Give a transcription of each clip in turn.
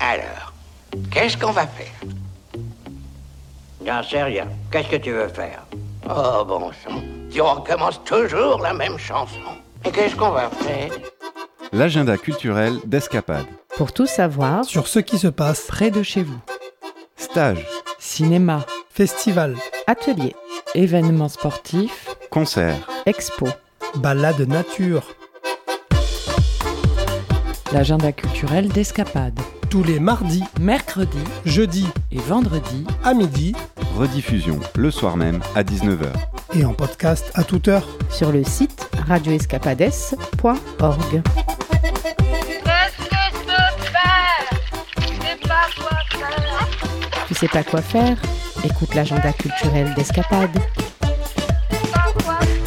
Alors, qu'est-ce qu'on va faire? J'en sais rien. Qu'est-ce que tu veux faire? Oh, bon sang. Tu recommences toujours la même chanson. Et qu'est-ce qu'on va faire? L'agenda culturel d'Escapade. Pour tout savoir sur ce qui se passe près de chez vous. Stages, Cinéma, festival, ateliers, événements sportifs, concerts, expos. balade nature, L'agenda culturel d'Escapade. tous les mardis, Mercredi jeudis et vendredi à midi rediffusion le soir même à 19h. et en podcast à toute heure. sur le site radioescapades.org. Qu'est-ce que je peux faire? Je sais pas quoi faire. Tu sais pas quoi faire? Écoute l'agenda culturel d'Escapade. Je sais pas quoi faire.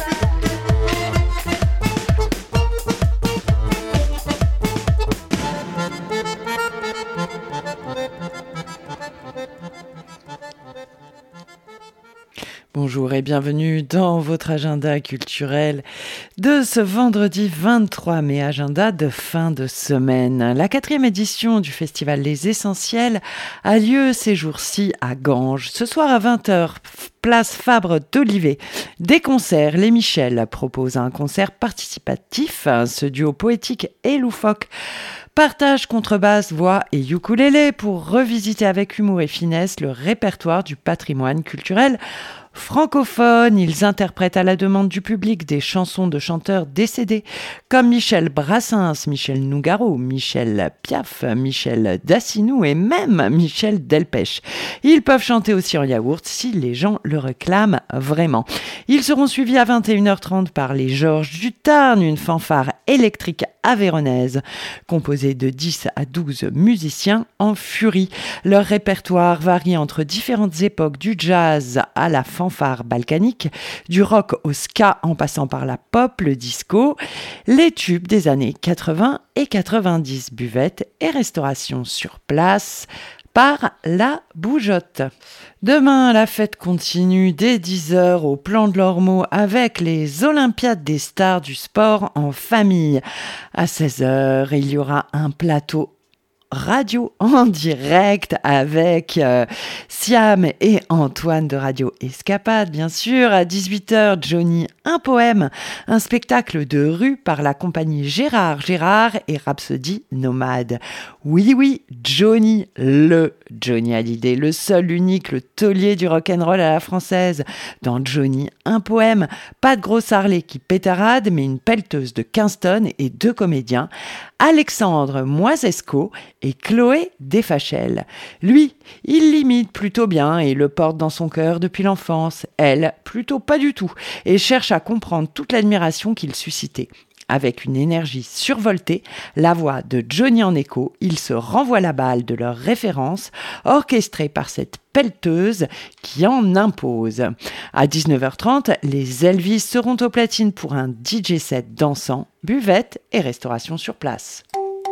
Bonjour et bienvenue dans votre agenda culturel de ce vendredi 23 mai, agenda de fin de semaine. La 4e édition du festival Les Essentiels a lieu ces jours-ci à Ganges. Ce soir à 20h, place Fabre d'Olivet. Des concerts, Les Michel propose un concert participatif, ce duo poétique et loufoque. Partage contrebasse, voix et ukulélé pour revisiter avec humour et finesse le répertoire du patrimoine culturel francophone. Ils interprètent à la demande du public des chansons de chanteurs décédés comme Michel Brassens, Michel Nougaro, Michel Piaf, Michel Dacinou et même Michel Delpech. Ils peuvent chanter aussi en yaourt si les gens le réclament vraiment. Ils seront suivis à 21h30 par les Georges du Tarn, une fanfare électrique aveyronnaise composée de 10 à 12 musiciens en furie. Leur répertoire varie entre différentes époques, du jazz à la fanfare balkanique, du rock au ska en passant par la pop, le disco, les tubes des années 80 et 90, buvette et restauration sur place par la Bougeotte. Demain, la fête continue dès 10h au Plan de l'Ormeau avec les Olympiades des stars du sport en famille. À 16h, il y aura un plateau radio en direct avec Siam et Antoine de Radio Escapade, bien sûr. À 18h, Johnny, un poème, un spectacle de rue par la compagnie Gérard et Rhapsody Nomade. Oui, Johnny, le Johnny Hallyday, le seul, unique, le taulier du rock'n'roll à la française. Dans Johnny, un poème, pas de gros Harley qui pétarade, mais une pelleteuse de 15 tonnes et 2 comédiens, Alexandre Moisesco et Chloé Desfachelles. Lui, il l'imite plutôt bien et le porte dans son cœur depuis l'enfance. Elle, plutôt pas du tout, et cherche à comprendre toute l'admiration qu'il suscitait. Avec une énergie survoltée, la voix de Johnny en écho, ils se renvoient la balle de leurs références, orchestrée par cette pelleteuse qui en impose. À 19h30, les Elvis seront aux platines pour un DJ set dansant, buvette et restauration sur place.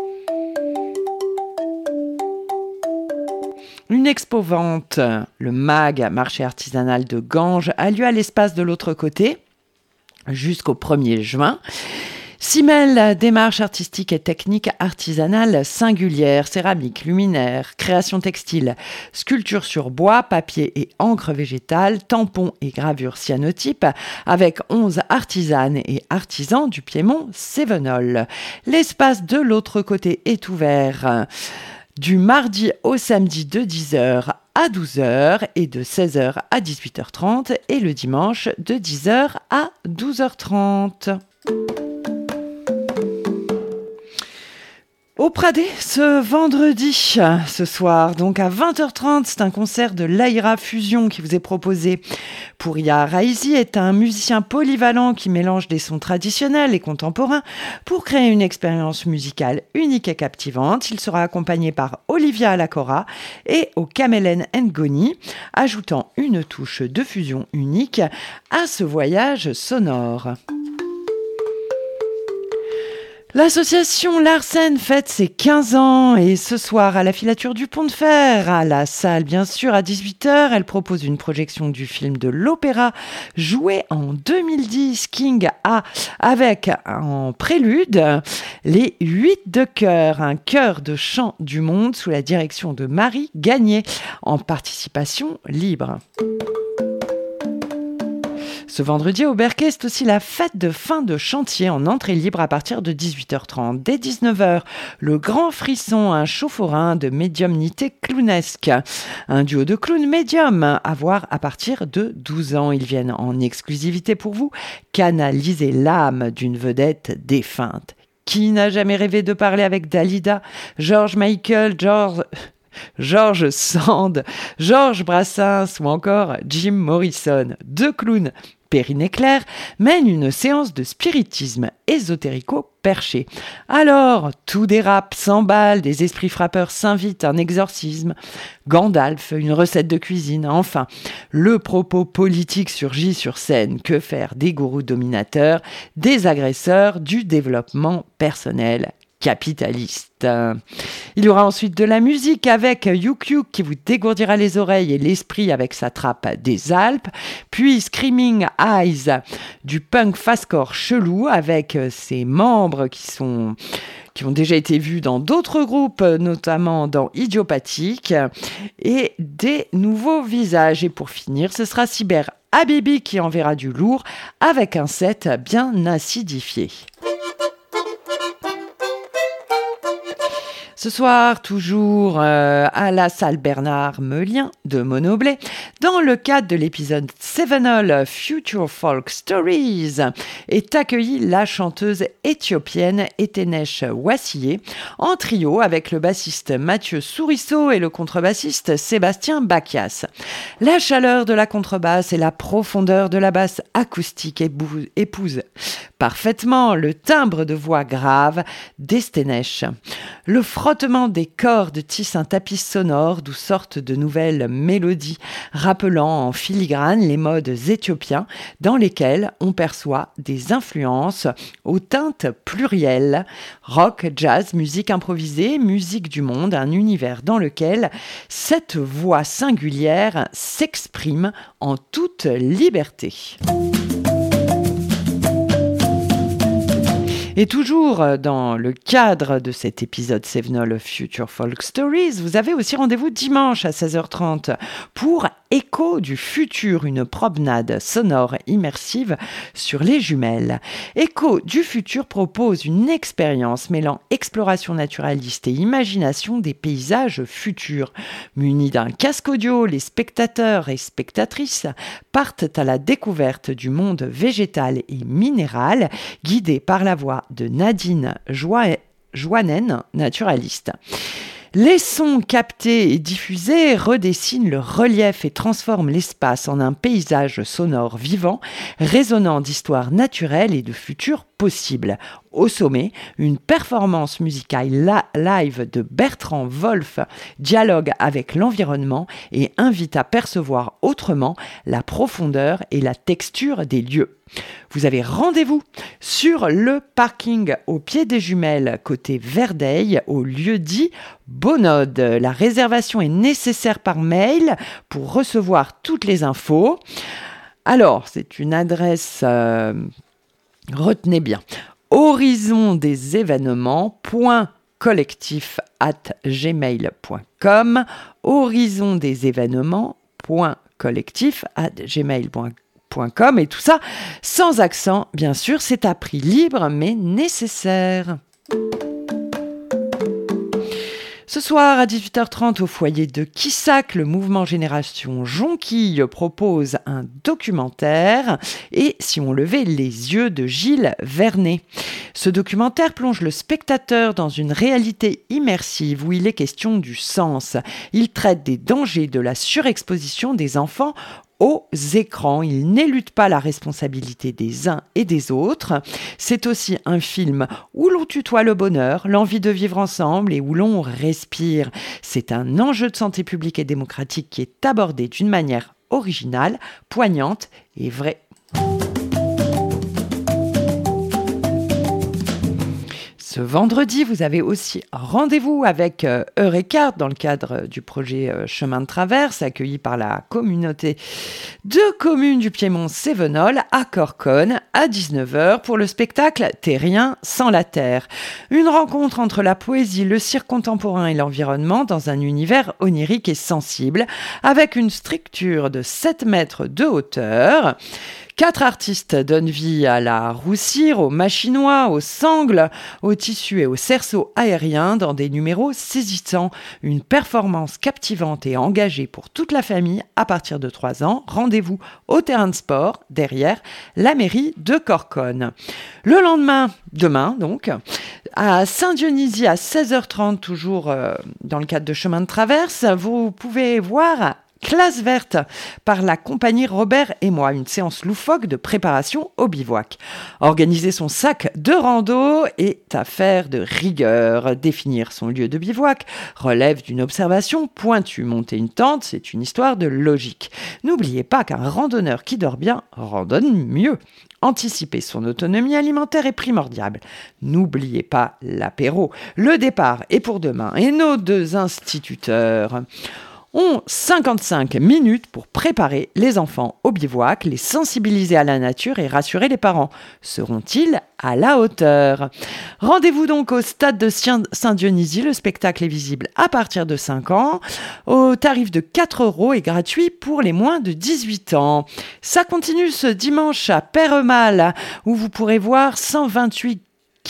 Une expo-vente, le MAG, marché artisanal de Ganges, a lieu à l'espace de l'autre côté jusqu'au 1er juin. S'y mêlent démarches artistiques et techniques artisanales singulières, céramique, luminaire, création textile, sculpture sur bois, papier et encre végétale, tampons et gravures cyanotypes, avec 11 artisanes et artisans du Piémont Cévenol. L'espace de l'autre côté est ouvert du mardi au samedi de 10h à 12h et de 16h à 18h30 et le dimanche de 10h à 12h30. Au Pradé, ce vendredi, ce soir, donc à 20h30, c'est un concert de l'Aïra Fusion qui vous est proposé. Pouria Raisi est un musicien polyvalent qui mélange des sons traditionnels et contemporains pour créer une expérience musicale unique et captivante. Il sera accompagné par Olivia Alacora et au Kamelen Ngoni, ajoutant une touche de fusion unique à ce voyage sonore. L'association Larsen fête ses 15 ans et ce soir à la filature du Pont de Fer, à la salle bien sûr à 18h, elle propose une projection du film de l'opéra joué en 2010 King A avec en prélude les 8 de chœur, un chœur de chant du monde sous la direction de Marie Gagné en participation libre. Ce vendredi au Berquet, c'est aussi la fête de fin de chantier en entrée libre à partir de 18h30. Dès 19h, le Grand Frisson, un chaufforin de médiumnité clownesque. Un duo de clowns médiums à voir à partir de 12 ans. Ils viennent en exclusivité pour vous canaliser l'âme d'une vedette défunte. Qui n'a jamais rêvé de parler avec Dalida, George Michael, George Sand, Georges Brassens ou encore Jim Morrison? Deux clowns Perrine Claire mène une séance de spiritisme ésotérico-perché. Alors, tout dérape, s'emballe, des esprits frappeurs s'invitent, un exorcisme, Gandalf, une recette de cuisine, enfin, le propos politique surgit sur scène. Que faire des gourous dominateurs, des agresseurs, du développement personnel capitaliste. Il y aura ensuite de la musique avec Yuk Yuk qui vous dégourdira les oreilles et l'esprit avec sa trappe des Alpes, puis Screaming Eyes, du punk fastcore chelou avec ses membres qui ont déjà été vus dans d'autres groupes, notamment dans Idiopathique, et des nouveaux visages. Et pour finir, ce sera Cyber Habibi qui enverra du lourd avec un set bien acidifié. Ce soir, toujours à la salle Bernard Meulien de Monoblé, dans le cadre de l'épisode Sevenol Future Folk Stories, est accueillie la chanteuse éthiopienne Etenesh Wassié, en trio avec le bassiste Mathieu Souriceau et le contrebassiste Sébastien Bakias. La chaleur de la contrebasse et la profondeur de la basse acoustique épousent parfaitement le timbre de voix grave d'Etenesh. Le frottement des cordes tisse un tapis sonore d'où sortent de nouvelles mélodies, rappelant en filigrane les modes éthiopiens dans lesquels on perçoit des influences aux teintes plurielles. Rock, jazz, musique improvisée, musique du monde, un univers dans lequel cette voix singulière s'exprime en toute liberté. Et toujours dans le cadre de cet épisode Sevenol Future Folk Stories, vous avez aussi rendez-vous dimanche à 16h30 pour Écho du futur, une promenade sonore immersive sur les jumelles. Écho du futur propose une expérience mêlant exploration naturaliste et imagination des paysages futurs. Munis d'un casque audio, les spectateurs et spectatrices partent à la découverte du monde végétal et minéral, guidés par la voix de Nadine Joanen, naturaliste. Les sons captés et diffusés redessinent le relief et transforment l'espace en un paysage sonore vivant, résonnant d'histoires naturelles et de futurs possibles. Au sommet, une performance musicale live de Bertrand Wolf dialogue avec l'environnement et invite à percevoir autrement la profondeur et la texture des lieux. Vous avez rendez-vous sur le parking au pied des jumelles côté Verdeil au lieu-dit Bonode. La réservation est nécessaire par mail pour recevoir toutes les infos. Alors, c'est une adresse, retenez bien, horizondesévénements.collectif@gmail.com horizondesévénements.collectif@gmail.com et tout ça sans accent, bien sûr, c'est à prix libre mais nécessaire. Ce soir à 18h30 au foyer de Quissac, le mouvement Génération Jonquille propose un documentaire et Si on levait les yeux de Gilles Vernet. Ce documentaire plonge le spectateur dans une réalité immersive où il est question du sens. Il traite des dangers de la surexposition des enfants aux écrans. Il n'élude pas la responsabilité des uns et des autres. C'est aussi un film où l'on tutoie le bonheur, l'envie de vivre ensemble et où l'on respire. C'est un enjeu de santé publique et démocratique qui est abordé d'une manière originale, poignante et vraie. Ce vendredi, vous avez aussi rendez-vous avec Eureka dans le cadre du projet Chemin de Traverse, accueilli par la communauté de communes du Piémont-Cévenol à Corconne à 19h pour le spectacle « T'es rien sans la terre ». Une rencontre entre la poésie, le cirque contemporain et l'environnement dans un univers onirique et sensible, avec une structure de 7 mètres de hauteur. 4 artistes donnent vie à la roussire, au machinois, au sangle, au tissu et au cerceau aérien dans des numéros saisissants. Une performance captivante et engagée pour toute la famille à partir de 3 ans. Rendez-vous au terrain de sport, derrière la mairie de Corconne. Le lendemain, demain donc, à Saint-Dionysie à 16h30, toujours dans le cadre de Chemin de Traverse, vous pouvez voir Classe verte par la compagnie Robert et moi, une séance loufoque de préparation au bivouac. Organiser son sac de rando est affaire de rigueur. Définir son lieu de bivouac relève d'une observation pointue. Monter une tente, c'est une histoire de logique. N'oubliez pas qu'un randonneur qui dort bien randonne mieux. Anticiper son autonomie alimentaire est primordial. N'oubliez pas l'apéro. Le départ est pour demain et nos 2 instituteurs ont 55 minutes pour préparer les enfants au bivouac, les sensibiliser à la nature et rassurer les parents. Seront-ils à la hauteur ? Rendez-vous donc au stade de Saint-Dionysie. Le spectacle est visible à partir de 5 ans, au tarif de 4 € et gratuit pour les moins de 18 ans. Ça continue ce dimanche à Peyremal, où vous pourrez voir 128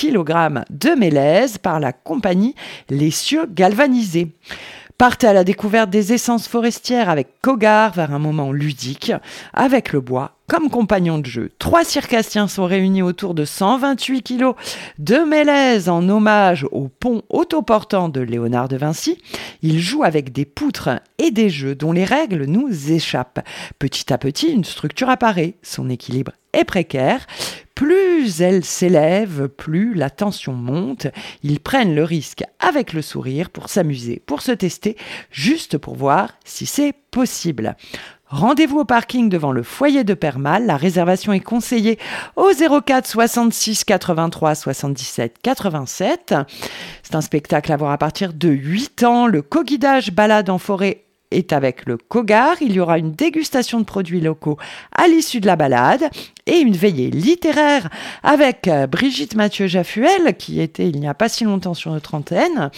kg de mélèze par la compagnie Les Cieux Galvanisés. Partez à la découverte des essences forestières avec Cogar vers un moment ludique, avec le bois comme compagnon de jeu. 3 circassiens sont réunis autour de 128 kilos de mélèze en hommage au pont autoportant de Léonard de Vinci. Ils jouent avec des poutres et des jeux dont les règles nous échappent. Petit à petit, une structure apparaît. Son équilibre est précaire. Plus elle s'élève, plus la tension monte. Ils prennent le risque avec le sourire pour s'amuser, pour se tester, juste pour voir si c'est possible. Rendez-vous au parking devant le foyer de Peyremal. La réservation est conseillée au 04 66 83 77 87. C'est un spectacle à voir à partir de 8 ans. Le co-guidage balade en forêt est avec le Cogar. Il y aura une dégustation de produits locaux à l'issue de la balade et une veillée littéraire avec Brigitte Mathieu-Jaffuel, qui était il n'y a pas si longtemps sur notre antenne,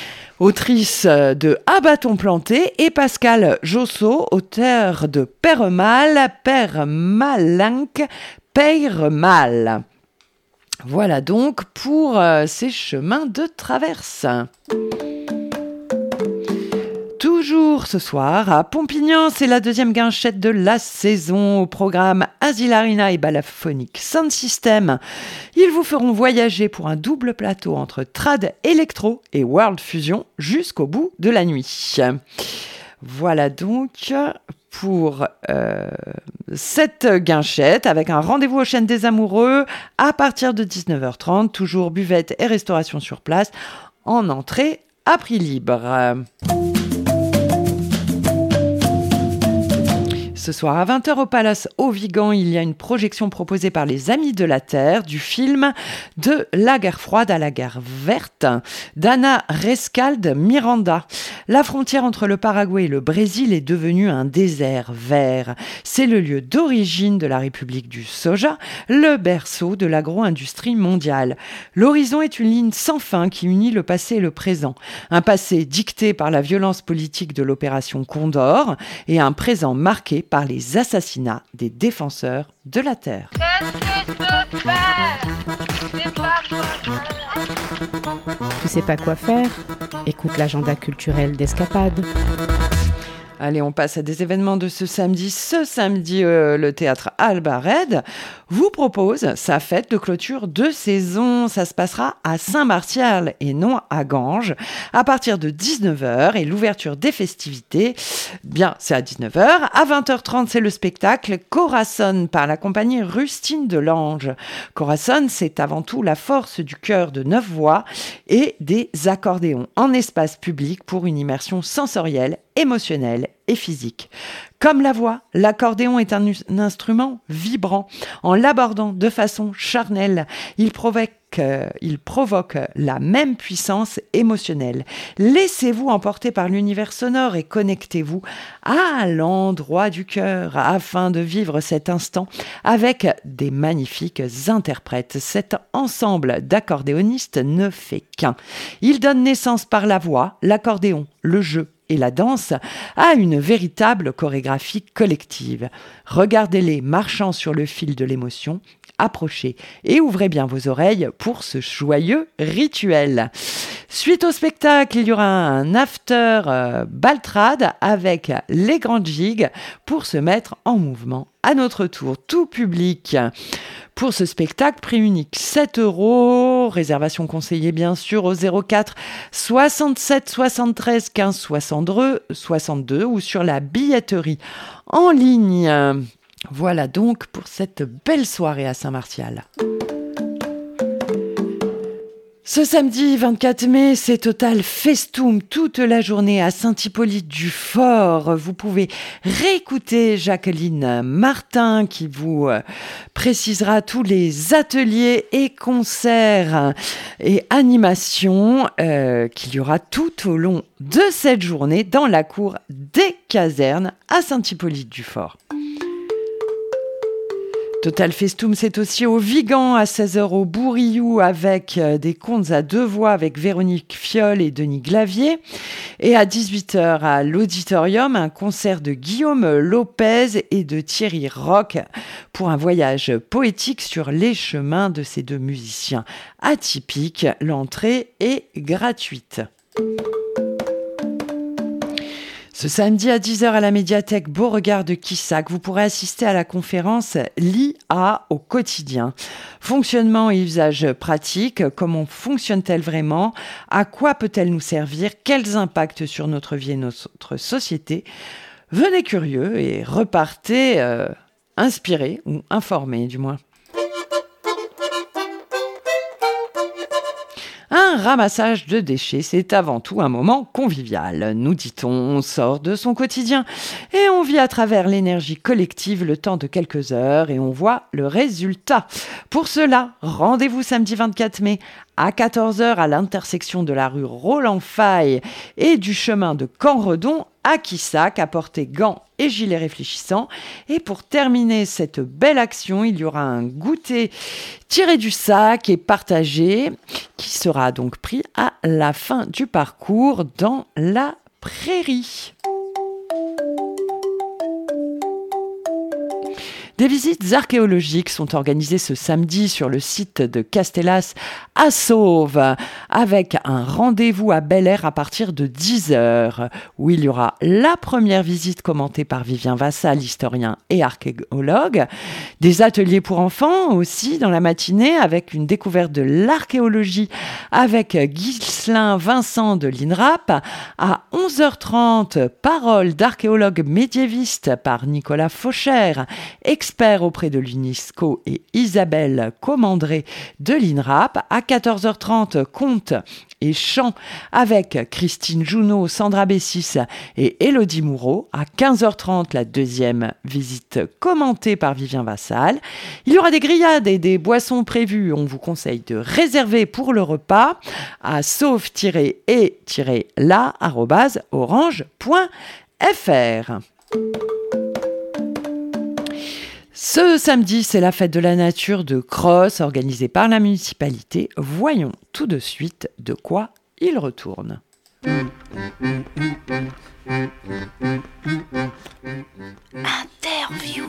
autrice de À bâton planté, et Pascal Josso, auteur de Peyremal, Peyremalink, Peyremal. Voilà donc pour ces chemins de traverse. Toujours ce soir à Pompignan, c'est la 2e guinchette de la saison. Au programme Asilarina et Balaphonic Sound System. Ils vous feront voyager pour un double plateau entre trad électro et world fusion jusqu'au bout de la nuit. Voilà donc pour cette guinchette avec un rendez-vous aux Chênes des Amoureux à partir de 19h30. Toujours buvette et restauration sur place en entrée à prix libre. Ce soir à 20h au Palace Auvigan, il y a une projection proposée par les Amis de la Terre du film De la guerre froide à la guerre verte d'Anna Rescalde Miranda. La frontière entre le Paraguay et le Brésil est devenue un désert vert. C'est le lieu d'origine de la République du soja, le berceau de l'agro-industrie mondiale. L'horizon est une ligne sans fin qui unit le passé et le présent. Un passé dicté par la violence politique de l'opération Condor et un présent marqué par les assassinats des défenseurs de la terre. Qu'est-ce que je peux faire? C'est pas quoi faire. Tu sais pas quoi faire? Écoute l'agenda culturel d'Escapade. Allez, on passe à des événements de ce samedi. Ce samedi, le théâtre Albared vous propose sa fête de clôture de saison. Ça se passera à Saint-Martial et non à Ganges à partir de 19h. Et l'ouverture des festivités, bien, c'est à 19h. À 20h30, c'est le spectacle Corazon par la compagnie Rustine de l'Ange. Corazon, c'est avant tout la force du chœur de 9 voix et des accordéons en espace public pour une immersion sensorielle émotionnelle et physique. Comme la voix, l'accordéon est un instrument vibrant. En l'abordant de façon charnelle, il provoque la même puissance émotionnelle. Laissez-vous emporter par l'univers sonore et connectez-vous à l'endroit du cœur afin de vivre cet instant avec des magnifiques interprètes. Cet ensemble d'accordéonistes ne fait qu'un. Il donne naissance par la voix, l'accordéon, le jeu et la danse à une véritable chorégraphie collective. Regardez-les marchant sur le fil de l'émotion. Approchez et ouvrez bien vos oreilles pour ce joyeux rituel. Suite au spectacle, il y aura un after baltrade avec les grandes gigues pour se mettre en mouvement. À notre tour, tout public. Pour ce spectacle, prix unique 7 €. Réservation conseillée bien sûr au 04 67 73 15 62 ou sur la billetterie en ligne. Voilà donc pour cette belle soirée à Saint-Martial. Ce samedi 24 mai, c'est Total Festum toute la journée à Saint-Hippolyte-du-Fort. Vous pouvez réécouter Jacqueline Martin qui vous précisera tous les ateliers et concerts et animations qu'il y aura tout au long de cette journée dans la cour des casernes à Saint-Hippolyte-du-Fort. Total Festum, c'est aussi au Vigan à 16h au Bourriou avec des contes à 2 voix avec Véronique Fiol et Denis Glavier. Et à 18h à l'Auditorium, un concert de Guillaume Lopez et de Thierry Roch pour un voyage poétique sur les chemins de ces deux musiciens atypiques. L'entrée est gratuite. Ce samedi à 10h à la médiathèque Beauregard de Quissac, vous pourrez assister à la conférence l'IA au quotidien. Fonctionnement et usage pratique, comment fonctionne-t-elle vraiment? À quoi peut-elle nous servir? Quels impacts sur notre vie et notre société? Venez curieux et repartez inspirés ou informés du moins. Un ramassage de déchets, c'est avant tout un moment convivial. Nous dit-on, on sort de son quotidien et on vit à travers l'énergie collective le temps de quelques heures et on voit le résultat. Pour cela, rendez-vous samedi 24 mai à 14h à l'intersection de la rue Roland-Faye et du chemin de Canredon à Quissac, apportez gants et gilets réfléchissants. Et pour terminer cette belle action, il y aura un goûter tiré du sac et partagé qui sera donc pris à la fin du parcours dans la prairie. Des visites archéologiques sont organisées ce samedi sur le site de Castellas à Sauve, avec un rendez-vous à Bel Air à partir de 10h, où il y aura la première visite commentée par Vivien Vassal, historien et archéologue, des ateliers pour enfants aussi dans la matinée, avec une découverte de l'archéologie avec Ghislain Vincent de l'INRAP, à 11h30, parole d'archéologue médiéviste par Nicolas Fauchère, expert auprès de l'UNESCO, et Isabelle Comandré de l'INRAP. À 14h30, contes et chants avec Christine Junot, Sandra Bessis et Élodie Moureau. À 15h30, la deuxième visite commentée par Vivien Vassal. Il y aura des grillades et des boissons prévues. On vous conseille de réserver pour le repas à sauf-et-la@orange.fr. Ce samedi, c'est la fête de la nature de Cross, organisée par la municipalité. Voyons tout de suite de quoi il retourne. Interview.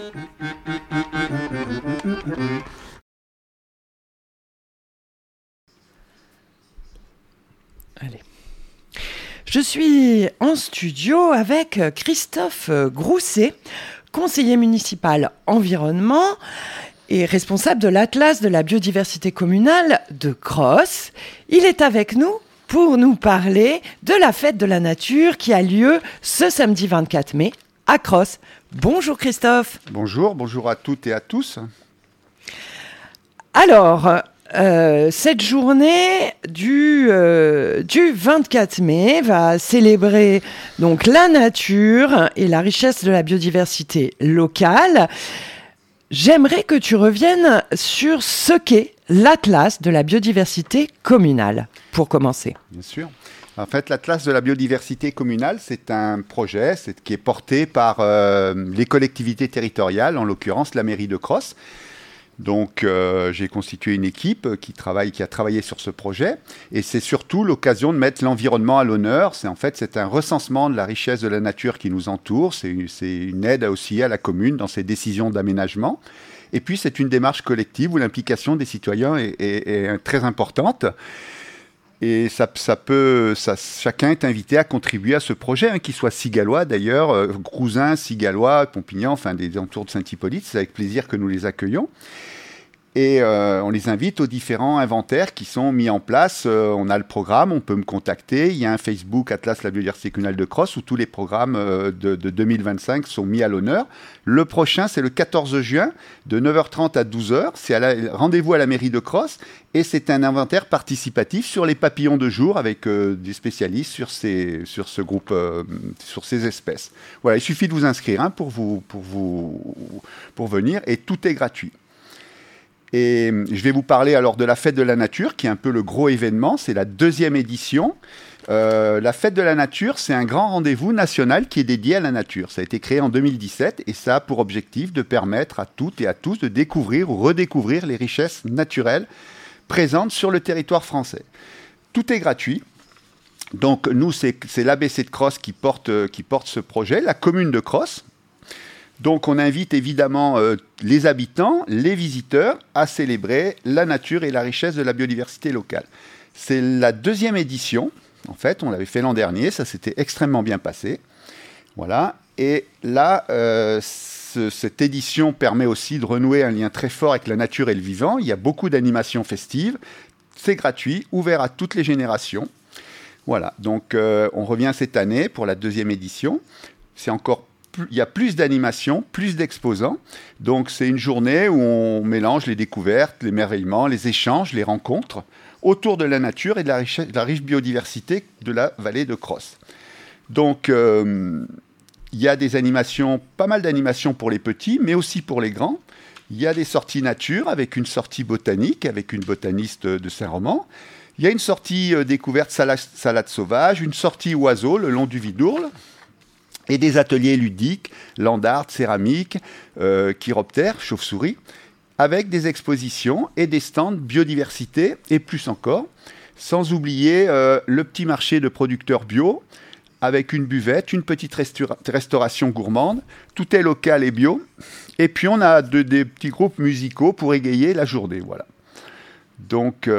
Allez. Je suis en studio avec Christophe Grousset, conseiller municipal environnement et responsable de l'Atlas de la biodiversité communale de Cross. Il est avec nous pour nous parler de la fête de la nature qui a lieu ce samedi 24 mai à Cross. Bonjour Christophe. Bonjour à toutes et à tous. Alors, cette journée du 24 mai va célébrer donc la nature et la richesse de la biodiversité locale. J'aimerais que tu reviennes sur ce qu'est l'Atlas de la biodiversité communale, pour commencer. Bien sûr. En fait, l'Atlas de la biodiversité communale, c'est un projet qui est porté par les collectivités territoriales, en l'occurrence la mairie de Crosses. Donc, j'ai constitué une équipe qui a travaillé sur ce projet. Et c'est surtout l'occasion de mettre l'environnement à l'honneur. C'est un recensement de la richesse de la nature qui nous entoure. C'est une aide aussi à la commune dans ses décisions d'aménagement. Et puis, c'est une démarche collective où l'implication des citoyens est très importante. Et chacun est invité à contribuer à ce projet, qu'il soit Cigalois d'ailleurs, Grousin, Cigalois, Pompignan, enfin des entours de Saint-Hippolyte. C'est avec plaisir que nous les accueillons. Et on les invite aux différents inventaires qui sont mis en place. On a le programme, on peut me contacter. Il y a un Facebook Atlas la biodiversité communale de Crosses où tous les programmes de 2025 sont mis à l'honneur. Le prochain, c'est le 14 juin, de 9h30 à 12h. C'est rendez-vous à la mairie de Crosses. Et c'est un inventaire participatif sur les papillons de jour avec des spécialistes sur ce groupe, sur ces espèces. Voilà, il suffit de vous inscrire pour venir et tout est gratuit. Et je vais vous parler alors de la Fête de la Nature, qui est un peu le gros événement. C'est la 2e édition. La Fête de la Nature, c'est un grand rendez-vous national qui est dédié à la nature. Ça a été créé en 2017 et ça a pour objectif de permettre à toutes et à tous de découvrir ou redécouvrir les richesses naturelles présentes sur le territoire français. Tout est gratuit. Donc nous, c'est l'ABC de Crosses qui porte ce projet, la commune de Crosses. Donc on invite évidemment les habitants, les visiteurs à célébrer la nature et la richesse de la biodiversité locale. C'est la 2e édition, en fait, on l'avait fait l'an dernier, ça s'était extrêmement bien passé. Voilà, et là, cette édition permet aussi de renouer un lien très fort avec la nature et le vivant. Il y a beaucoup d'animations festives, c'est gratuit, ouvert à toutes les générations. Voilà, donc on revient cette année pour la 2e édition. Il y a plus d'animations, plus d'exposants. Donc, c'est une journée où on mélange les découvertes, l'émerveillement, les échanges, les rencontres autour de la nature et de la riche biodiversité de la vallée de Crosses. Donc, il y a pas mal d'animations pour les petits, mais aussi pour les grands. Il y a des sorties nature avec une sortie botanique, avec une botaniste de Saint-Roman. Il y a une sortie découverte salade sauvage, une sortie oiseaux le long du Vidourle. Et des ateliers ludiques, land art, céramique, chiroptère, chauve-souris, avec des expositions et des stands biodiversité et plus encore, sans oublier le petit marché de producteurs bio, avec une buvette, une petite restauration gourmande, tout est local et bio, et puis on a des petits groupes musicaux pour égayer la journée, voilà. Donc,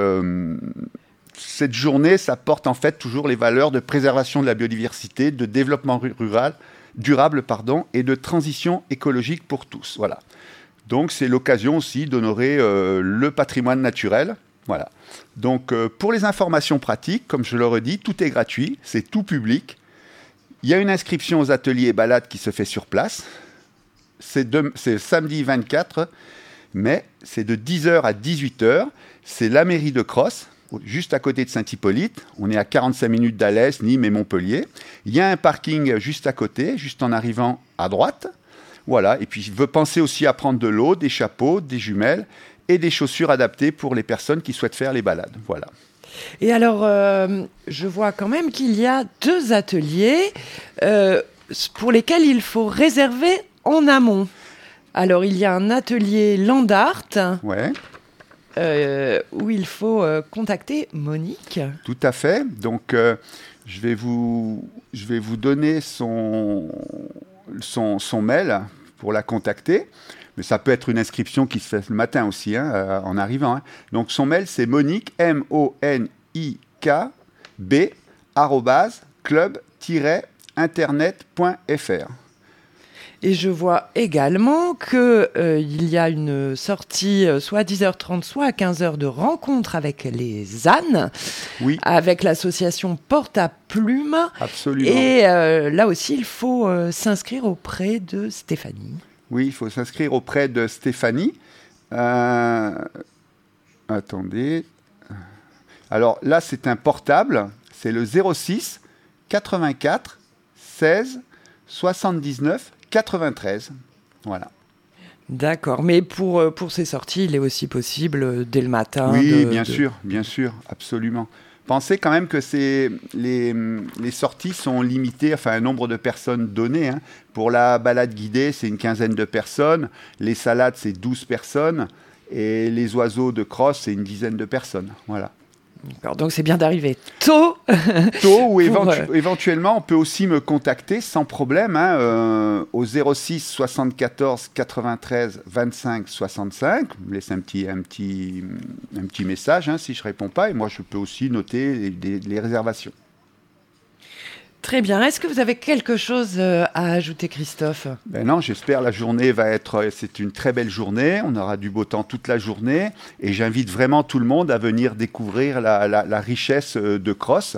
cette journée, ça porte en fait toujours les valeurs de préservation de la biodiversité, de développement durable et de transition écologique pour tous. Voilà. Donc c'est l'occasion aussi d'honorer le patrimoine naturel. Voilà. Donc pour les informations pratiques, comme je le redis, tout est gratuit, c'est tout public. Il y a une inscription aux ateliers et balades qui se fait sur place. C'est samedi 24 mai, c'est de 10h à 18h. C'est la mairie de Crosses, juste à côté de Saint-Hippolyte. On est à 45 minutes d'Alès, Nîmes et Montpellier. Il y a un parking juste à côté, juste en arrivant à droite. Voilà. Et puis, je veux penser aussi à prendre de l'eau, des chapeaux, des jumelles et des chaussures adaptées pour les personnes qui souhaitent faire les balades. Voilà. Et alors, je vois quand même qu'il y a 2 ateliers pour lesquels il faut réserver en amont. Alors, il y a un atelier land art. Ouais. Où il faut contacter Monique. Tout à fait. Donc, je vais vous donner son mail pour la contacter. Mais ça peut être une inscription qui se fait le matin aussi, en arrivant. Hein. Donc, son mail, c'est Monique, MONIKB, @club-internet.fr. Et je vois également qu'il y a une sortie soit à 10h30, soit à 15h de rencontre avec les ânes, oui. Avec l'association Porte à Plume. Absolument. Et là aussi, il faut s'inscrire auprès de Stéphanie. Oui, il faut s'inscrire auprès de Stéphanie. Attendez. Alors là, c'est un portable. C'est le 06 84 16 79 93. Voilà. D'accord, mais pour ces sorties, il est aussi possible dès le matin. Oui, bien sûr, absolument. Pensez quand même que les sorties sont limitées, enfin un nombre de personnes donné. Hein. Pour la balade guidée, c'est une 15aine de personnes. Les salades, c'est 12 personnes. Et les oiseaux de crosse, c'est une 10aine de personnes. Voilà. D'accord, donc c'est bien d'arriver tôt. Ou éventuellement, on peut aussi me contacter sans problème au 06 74 93 25 65. Vous me laissez un petit message si je ne réponds pas. Et moi, je peux aussi noter les réservations. Très bien. Est-ce que vous avez quelque chose à ajouter, Christophe ? Ben non, j'espère. La journée c'est une très belle journée. On aura du beau temps toute la journée. Et j'invite vraiment tout le monde à venir découvrir la richesse de Cross.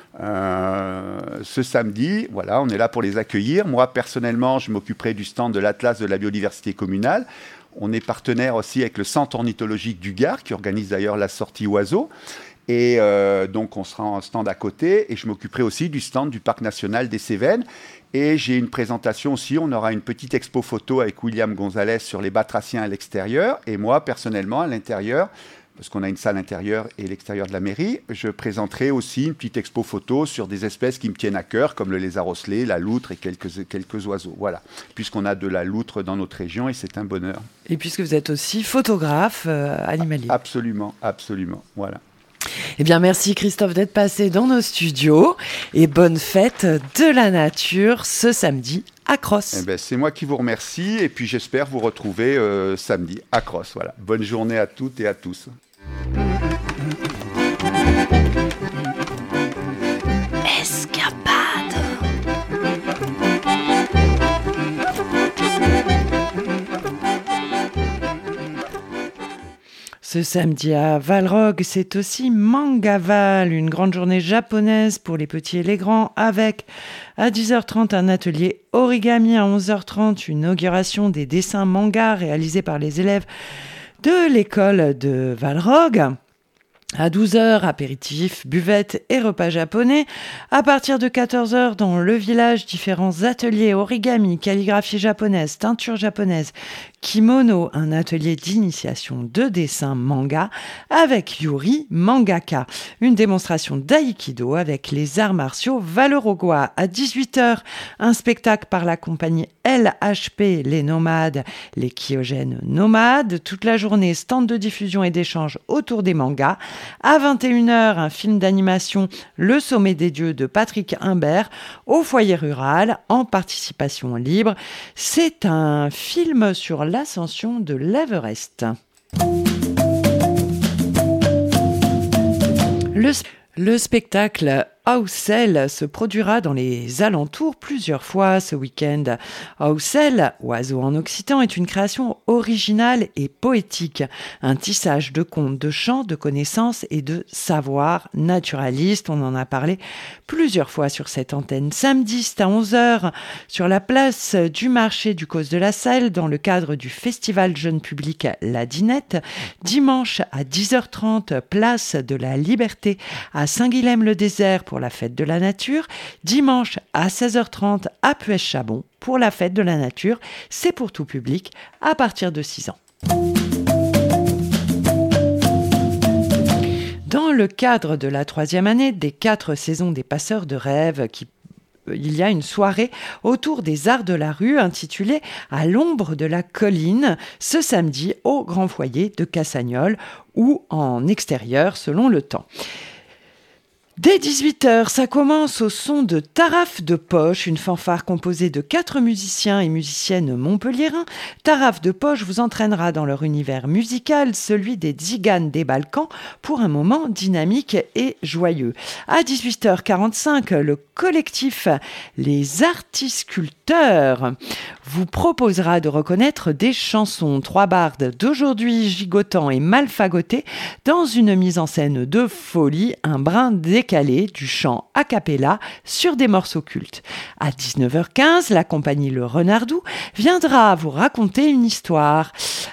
Ce samedi, voilà, on est là pour les accueillir. Moi, personnellement, je m'occuperai du stand de l'Atlas de la biodiversité communale. On est partenaire aussi avec le Centre ornithologique du Gard, qui organise d'ailleurs la sortie oiseaux. Et donc, on sera en stand à côté. Et je m'occuperai aussi du stand du Parc national des Cévennes. Et j'ai une présentation aussi. On aura une petite expo photo avec William Gonzalez sur les batraciens à l'extérieur. Et moi, personnellement, à l'intérieur, parce qu'on a une salle intérieure et l'extérieur de la mairie, je présenterai aussi une petite expo photo sur des espèces qui me tiennent à cœur, comme le lézard osselé, la loutre et quelques oiseaux. Voilà. Puisqu'on a de la loutre dans notre région et c'est un bonheur. Et puisque vous êtes aussi photographe animalier. Absolument. Voilà. Eh bien, merci Christophe d'être passé dans nos studios et bonne fête de la nature ce samedi à Cross. Eh bien, c'est moi qui vous remercie et puis j'espère vous retrouver samedi à Cross. Voilà. Bonne journée à toutes et à tous. Ce samedi à Valrogue, c'est aussi Mangaval, une grande journée japonaise pour les petits et les grands, avec à 10h30 un atelier origami, à 11h30 une inauguration des dessins manga réalisés par les élèves de l'école de Valrogue. À 12h, apéritif, buvette et repas japonais. À partir de 14h, dans le village, différents ateliers origami, calligraphie japonaise, teinture japonaise, kimono, un atelier d'initiation de dessin manga avec Yuri Mangaka. Une démonstration d'aïkido avec les arts martiaux valorogois. À 18h, un spectacle par la compagnie LHP, les nomades, les kyogènes nomades. Toute la journée, stand de diffusion et d'échange autour des mangas. À 21h, un film d'animation Le Sommet des Dieux de Patrick Imbert au foyer rural en participation libre. C'est un film sur l'ascension de l'Everest. Le spectacle Auxel se produira dans les alentours plusieurs fois ce week-end. Auxel, oiseau en occitan, est une création originale et poétique. Un tissage de contes, de chants, de connaissances et de savoirs naturalistes. On en a parlé plusieurs fois sur cette antenne. Samedi, c'est à 11h sur la place du marché du Cause de la Selle dans le cadre du festival jeune public La Dinette. Dimanche à 10h30, place de la Liberté à Saint-Guilhem-le-Désert pour la fête de la nature. Dimanche à 16h30 à Puech-Chabon pour la fête de la nature. C'est pour tout public à partir de 6 ans. Dans le cadre de la 3e année des 4 saisons des Passeurs de rêves, il y a une soirée autour des arts de la rue intitulée « À l'ombre de la colline » ce samedi au Grand Foyer de Cassagnole ou en extérieur selon le temps. Dès 18h, ça commence au son de Taraf de Poche, une fanfare composée de 4 musiciens et musiciennes montpelliérains. Taraf de Poche vous entraînera dans leur univers musical, celui des Tziganes des Balkans, pour un moment dynamique et joyeux. À 18h45, le collectif Les Artisculteurs vous proposera de reconnaître des chansons. 3 bardes d'aujourd'hui gigotant et mal fagotés dans une mise en scène de folie, un brin décalé du chant a cappella sur des morceaux cultes. À 19h15, la compagnie Le Renardou viendra vous raconter une histoire.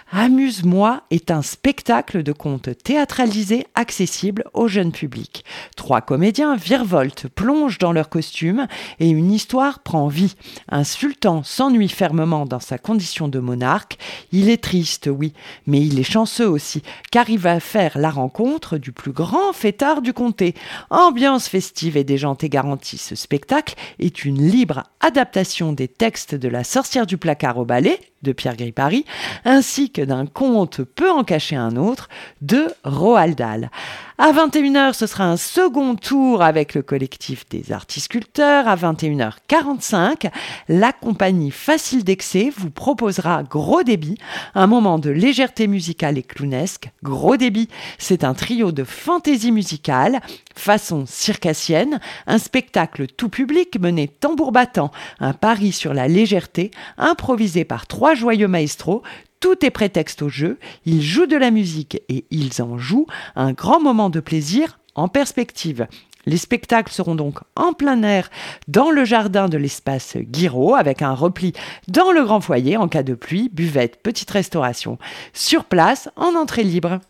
Amuse-moi est un spectacle de contes théâtralisé accessible au jeune public. 3 comédiens virevoltent, plongent dans leurs costumes et une histoire prend vie. Un sultan s'ennuie fermement dans sa condition de monarque. Il est triste, oui, mais il est chanceux aussi, car il va faire la rencontre du plus grand fêtard du comté. Ambiance festive et déjantée garantie. Ce spectacle est une libre adaptation des textes de La sorcière du placard au balai de Pierre Gripari, ainsi que d'un conte peut en cacher un autre de Roald Dahl. À 21h, ce sera un second tour avec le collectif des artistes-sculpteurs. À 21h45, la compagnie Facile d'Excès vous proposera Gros Débit, un moment de légèreté musicale et clownesque. Gros Débit, c'est un trio de fantaisie musicale, façon circassienne, un spectacle tout public mené tambour battant, un pari sur la légèreté, improvisé par 3 joyeux maestros. Tout est prétexte au jeu, ils jouent de la musique et ils en jouent un grand moment de plaisir en perspective. Les spectacles seront donc en plein air dans le jardin de l'espace Guiraud avec un repli dans le grand foyer en cas de pluie, buvette, petite restauration. Sur place, en entrée libre.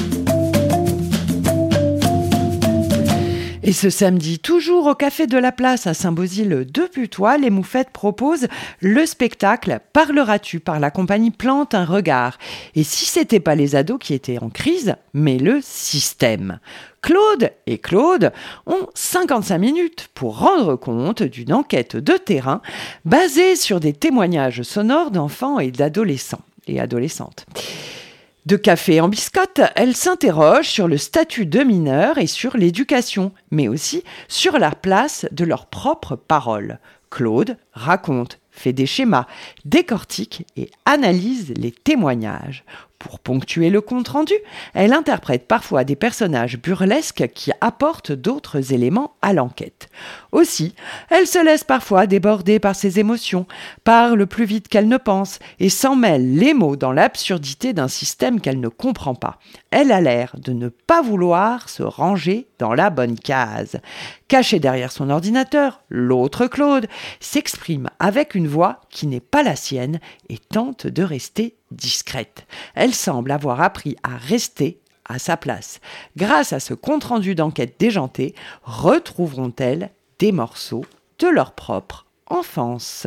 Et ce samedi, toujours au Café de la Place à Saint-Beauzile de Putois, les Moufettes proposent le spectacle « Parleras-tu » par la compagnie Plante un regard. Et si c'était pas les ados qui étaient en crise, mais le système. Claude et Claude ont 55 minutes pour rendre compte d'une enquête de terrain basée sur des témoignages sonores d'enfants et d'adolescents et adolescentes. De café en biscotte, elles s'interrogent sur le statut de mineur et sur l'éducation, mais aussi sur la place de leurs propres paroles. Claude raconte, fait des schémas, décortique et analyse les témoignages. Pour ponctuer le compte-rendu, elle interprète parfois des personnages burlesques qui apportent d'autres éléments à l'enquête. Aussi, elle se laisse parfois déborder par ses émotions, parle plus vite qu'elle ne pense et s'en mêle les mots dans l'absurdité d'un système qu'elle ne comprend pas. Elle a l'air de ne pas vouloir se ranger dans la bonne case. Caché derrière son ordinateur, l'autre Claude s'exprime avec une voix qui n'est pas la sienne et tente de rester discrète. Elle semble avoir appris à rester à sa place. Grâce à ce compte-rendu d'enquête déjanté, retrouveront-elles des morceaux de leur propre enfance.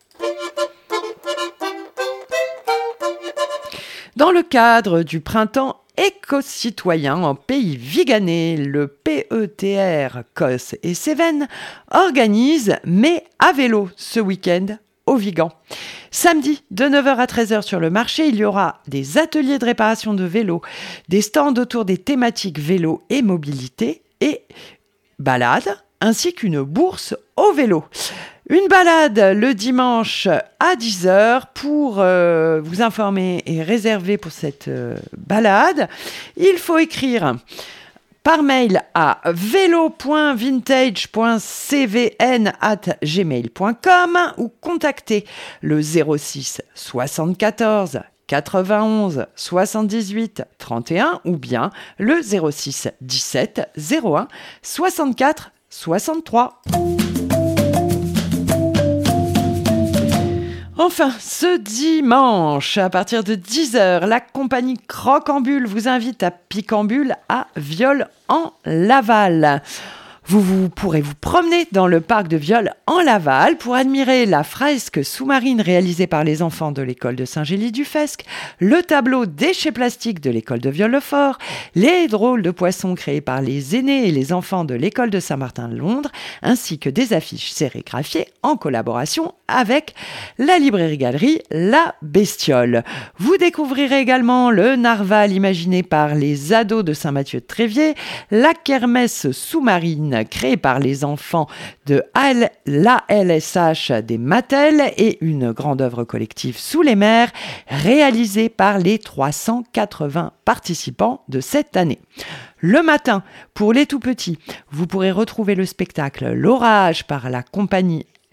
Dans le cadre du printemps éco-citoyen en pays viganais, le PETR Cos et Cévennes organise Mais à vélo ce week-end au Vigan. Samedi, de 9h à 13h sur le marché, il y aura des ateliers de réparation de vélos, des stands autour des thématiques vélo et mobilité et balades, ainsi qu'une bourse au vélo. Une balade le dimanche à 10h pour vous informer et réserver pour cette balade. Il faut écrire par mail à vélo.vintage.cvn@gmail.com ou contacter le 06 74 91 78 31 ou bien le 06 17 01 64 63. Enfin, ce dimanche, à partir de 10h, la compagnie Croquembule vous invite à Picambule à Viol-en-Laval. Vous pourrez vous promener dans le parc de Viol-en-Laval pour admirer la fresque sous-marine réalisée par les enfants de l'école de Saint-Gély-du-Fesque, le tableau déchets plastiques de l'école de Viol-le-Fort, les drôles de poissons créés par les aînés et les enfants de l'école de Saint-Martin de Londres, ainsi que des affiches sérigraphiées en collaboration avec la librairie-galerie La Bestiole. Vous découvrirez également le narval imaginé par les ados de Saint-Mathieu de Tréviers, la kermesse sous-marine créée par les enfants de l'ALSH des Mattel et une grande œuvre collective sous les mers réalisée par les 380 participants de cette année. Le matin, pour les tout-petits, vous pourrez retrouver le spectacle L'Orage par la compagnie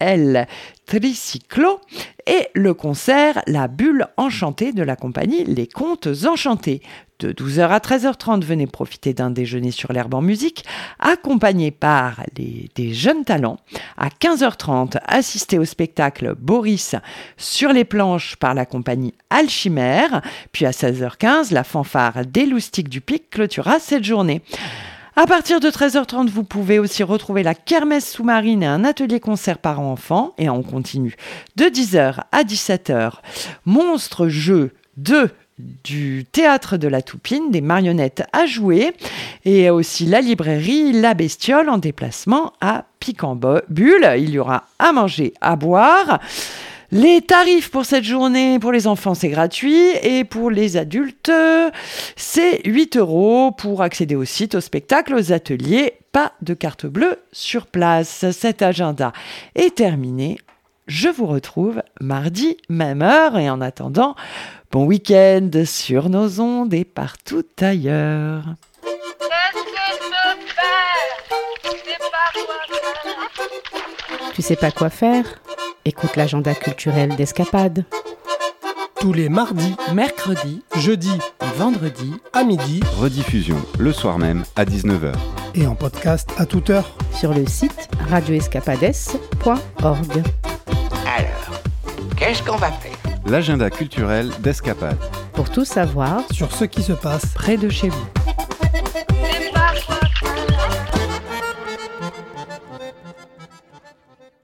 El Triciclo et le concert La Bulle Enchantée de la compagnie Les Contes Enchantés. De 12h à 13h30, venez profiter d'un déjeuner sur l'herbe en musique, accompagné par des jeunes talents. À 15h30, assistez au spectacle Boris sur les planches par la compagnie Alchimère. Puis à 16h15, la fanfare des Loustiques du Pic clôturera cette journée. À partir de 13h30, vous pouvez aussi retrouver la kermesse sous-marine et un atelier concert parents-enfants. Et on continue de 10h à 17h. Monstre jeu 2 du théâtre de la Toupine, des marionnettes à jouer, et aussi la librairie La Bestiole en déplacement à Pic-en-Bulle. Il y aura à manger, à boire. Les tarifs pour cette journée, pour les enfants, c'est gratuit, et pour les adultes, c'est 8 € pour accéder au site, au spectacle, aux ateliers. Pas de carte bleue sur place. Cet agenda est terminé. Je vous retrouve mardi, même heure, et en attendant, bon week-end sur nos ondes et partout ailleurs. Qu'est-ce que je peux faire? Je sais pas quoi faire. Tu sais pas quoi faire? Écoute l'agenda culturel d'Escapade. Tous les mardis, Mercredi jeudis et vendredi à midi Rediffusion le soir même à 19h. et en podcast à toute heure. Sur le site radioescapades.org. Alors, qu'est-ce qu'on va faire? L'agenda culturel d'Escapade. Pour tout savoir, Sur ce qui se passe près de chez vous.